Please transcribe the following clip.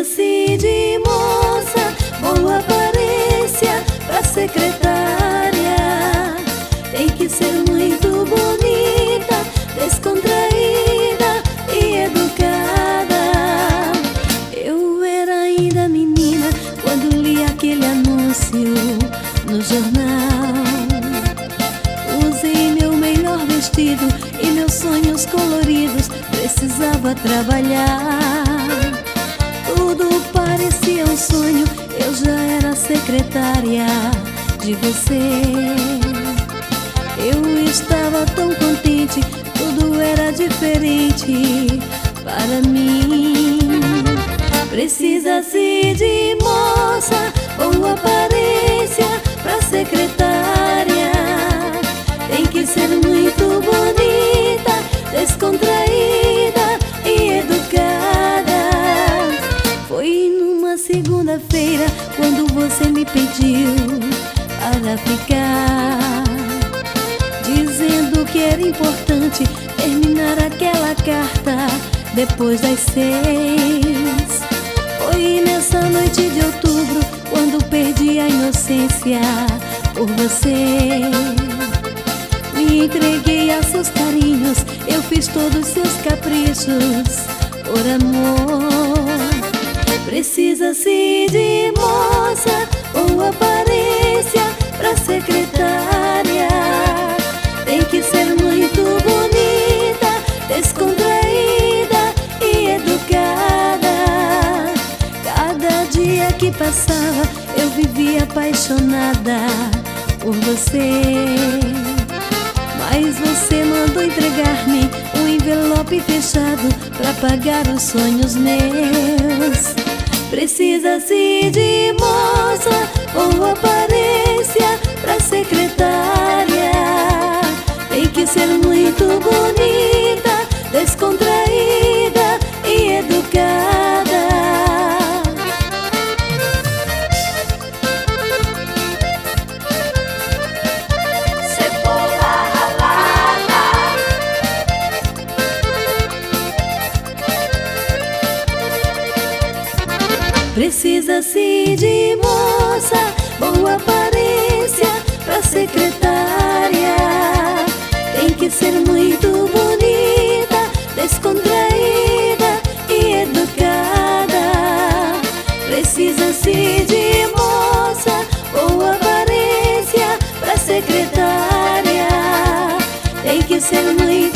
Precisa-se de moça, boa aparência pra secretária. Tem que ser muito bonita, descontraída e educada. Eu era ainda menina quando li aquele anúncio no jornal. Usei meu melhor vestido e meus sonhos coloridos, precisava trabalhar. Tudo parecia um sonho, eu já era secretária de você. Eu estava tão contente, tudo era diferente para mim. Precisa-se de moça, boa aparência pra secretária. Tem que ser muito bonita, descontraída e educada. Foi numa segunda-feira quando você me pediu para ficar, dizendo que era importante terminar aquela carta depois das 6. Foi nessa noite de outubro quando perdi a inocência por você. Me entreguei a seus carinhos, eu fiz todos os seus caprichos por amor. Precisa-se de moça, boa aparência pra secretária. Tem que ser muito bonita, descontraída e educada. Cada dia que passava eu vivia apaixonada por você. Mas você mandou entregar-me um envelope fechado pra pagar os sonhos meus. Precisa-se de moça, boa aparência pra secretária. Tem que ser muito bonita, descontraída e educada. Precisa-se de moça, boa aparência pra secretária. Tem que ser muito bonita, descontraída e educada. Precisa-se de moça, boa aparência pra secretária. Tem que ser muito